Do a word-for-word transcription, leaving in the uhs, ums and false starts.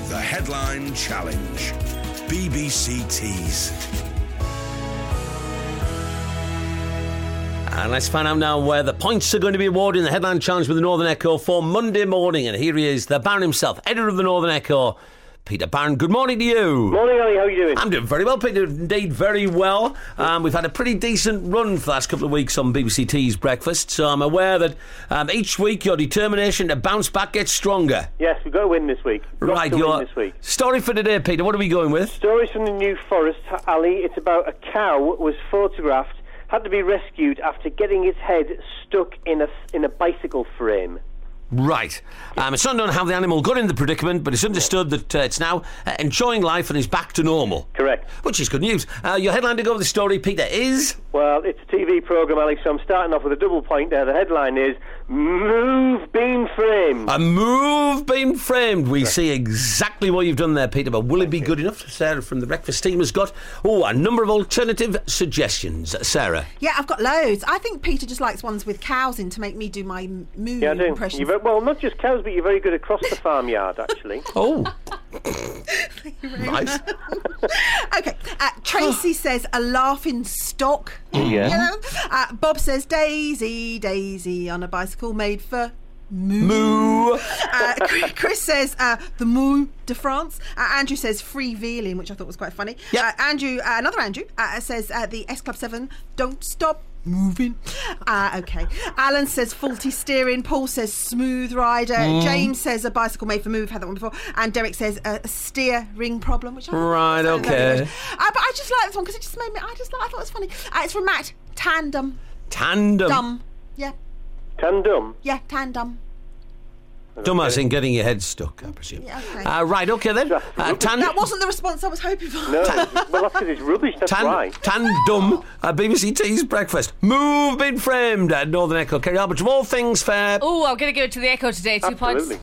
The Headline Challenge. B B C Tees. And let's find out now where the points are going to be awarded in the Headline Challenge with the Northern Echo for Monday morning. And here he is, the Baron himself, editor of the Northern Echo, Peter Barron. Good morning to you. Morning, Ali. How are you doing? I'm doing very well, Peter. Indeed, very well. Um, we've had a pretty decent run for the last couple of weeks on B B C Tees Breakfast, so I'm aware that um, each week your determination to bounce back gets stronger. Yes, we've got to win this week. We've Right, got to your win this week. story for today, Peter. What are we going with? Stories from the New Forest, Ali. It's about a cow was photographed, had to be rescued after getting its head stuck in a in a bicycle frame. Right. Um, it's unknown how the animal got in the predicament, but it's understood that uh, it's now uh, enjoying life and is back to normal. Correct. Which is good news. Uh, your headline to go with the story, Peter, is... Well, it's a T V programme, Ali, so I'm starting off with a double point there. The headline is, Move Being Framed. A move being framed. We see exactly what you've done there, Peter, but will it be good enough? Sarah from the Breakfast team has got, oh, a number of alternative suggestions. Sarah? Yeah, I've got loads. I think Peter just likes ones with cows in to make me do my m- moo Yeah, I do. impressions. You're very, well, not just cows, but you're very good across the farmyard, actually. Oh. Nice. Okay, uh, Tracy says a laughing stock. Yeah. You know? uh, Bob says Daisy, Daisy on a bicycle made for moo. Moo. Uh, Chris says uh, the Mou de France. Uh, Andrew says freewheeling, which I thought was quite funny. Yep. Uh, Andrew, uh, another Andrew, uh, says uh, the S Club seven, don't stop moving. Uh, okay. Alan says faulty steering. Paul says smooth rider. Mm. James says a bicycle made for move. Had that one before. And Derek says a, a steering problem, which I thought Right, was very okay. good. Uh, but I just like this one because it just made me. I just I thought it was funny. Uh, it's from Matt. Tandem. Tandem. Dumb. Yeah. Tandem. Yeah. Tandem. Dumb as in getting your head stuck, I presume. Yeah, okay. Uh, right, okay then. Uh, tan- That wasn't the response I was hoping for. No, well, that's because it's rubbish, that's tan- why. Tandem, uh, B B C Tees Breakfast. Move being framed at Northern Echo. Kerry Albert, of all things fair. Oh, I'm going to give it to the Echo today. Two Absolutely. points.